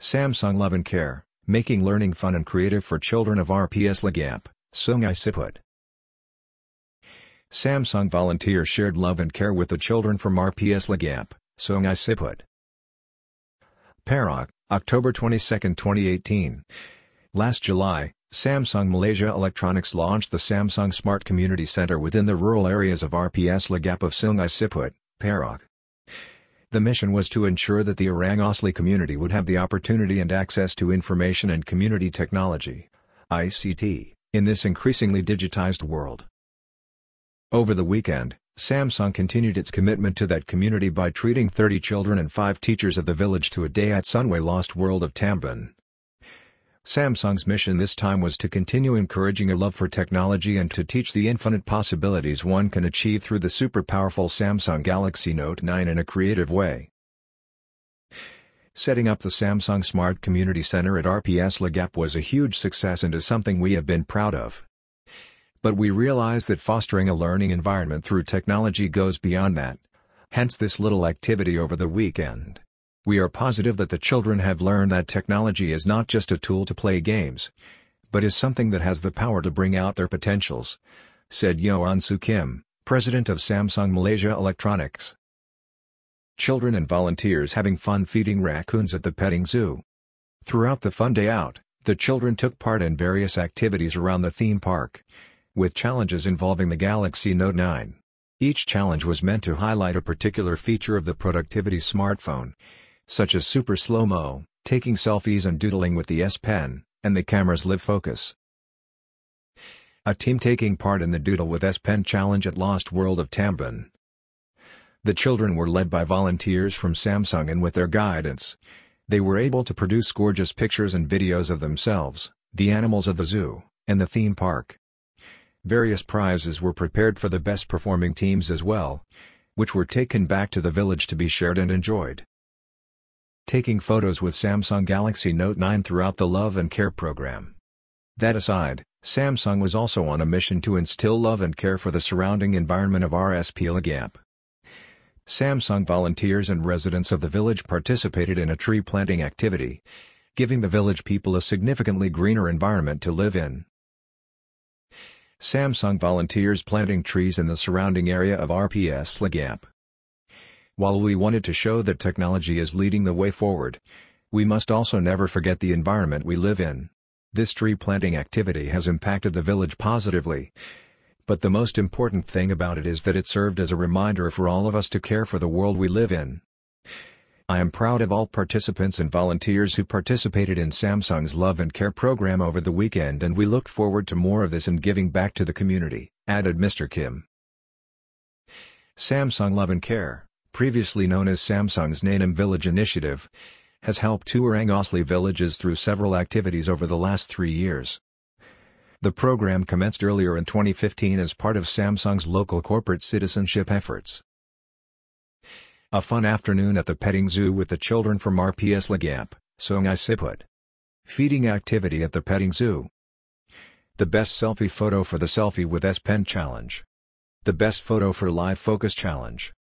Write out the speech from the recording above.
Samsung Love and Care, making learning fun and creative for children of RPS Lagap, Sungai Siput. Samsung volunteers shared love and care with the children from RPS Lagap, Sungai Siput. Perak, October 22, 2018. Last July, Samsung Malaysia Electronics launched the Samsung Smart Community Center within the rural areas of RPS Lagap of Sungai Siput, Perak. The mission was to ensure that the Orang Asli community would have the opportunity and access to information and community technology (ICT) in this increasingly digitized world. Over the weekend, Samsung continued its commitment to that community by treating 30 children and 5 teachers of the village to a day at Sunway Lost World of Tambun. Samsung's mission this time was to continue encouraging a love for technology and to teach the infinite possibilities one can achieve through the super-powerful Samsung Galaxy Note 9 in a creative way. Setting up the Samsung Smart Community Center at RPS Lagap was a huge success and is something we have been proud of. But we realize that fostering a learning environment through technology goes beyond that, hence this little activity over the weekend. We are positive that the children have learned that technology is not just a tool to play games, but is something that has the power to bring out their potentials, said Yoan Soo Kim, president of Samsung Malaysia Electronics. Children and volunteers having fun feeding raccoons at the petting zoo. Throughout the fun day out, the children took part in various activities around the theme park, with challenges involving the Galaxy Note 9. Each challenge was meant to highlight a particular feature of the productivity smartphone, such as super slow-mo, taking selfies and doodling with the S Pen, and the camera's live focus. A team taking part in the Doodle with S Pen challenge at Lost World of Tambun. The children were led by volunteers from Samsung and with their guidance, they were able to produce gorgeous pictures and videos of themselves, the animals of the zoo, and the theme park. Various prizes were prepared for the best performing teams as well, which were taken back to the village to be shared and enjoyed. Taking photos with Samsung Galaxy Note 9 throughout the Love and Care program. That aside, Samsung was also on a mission to instill love and care for the surrounding environment of RSP Lagap. Samsung volunteers and residents of the village participated in a tree planting activity, giving the village people a significantly greener environment to live in. Samsung volunteers planting trees in the surrounding area of RPS Lagap. While we wanted to show that technology is leading the way forward, we must also never forget the environment we live in. This tree planting activity has impacted the village positively, but the most important thing about it is that it served as a reminder for all of us to care for the world we live in. I am proud of all participants and volunteers who participated in Samsung's Love and Care program over the weekend, and we look forward to more of this and giving back to the community, added Mr. Kim. Samsung Love and Care, previously known as Samsung's Nanem Village Initiative, has helped 2 Orang Asli villages through several activities over the last 3 years. The program commenced earlier in 2015 as part of Samsung's local corporate citizenship efforts. A fun afternoon at the petting zoo with the children from RPS Lagap, Sungai Siput. Feeding activity at the petting zoo. The best selfie photo for the Selfie with S Pen challenge. The best photo for Live Focus challenge.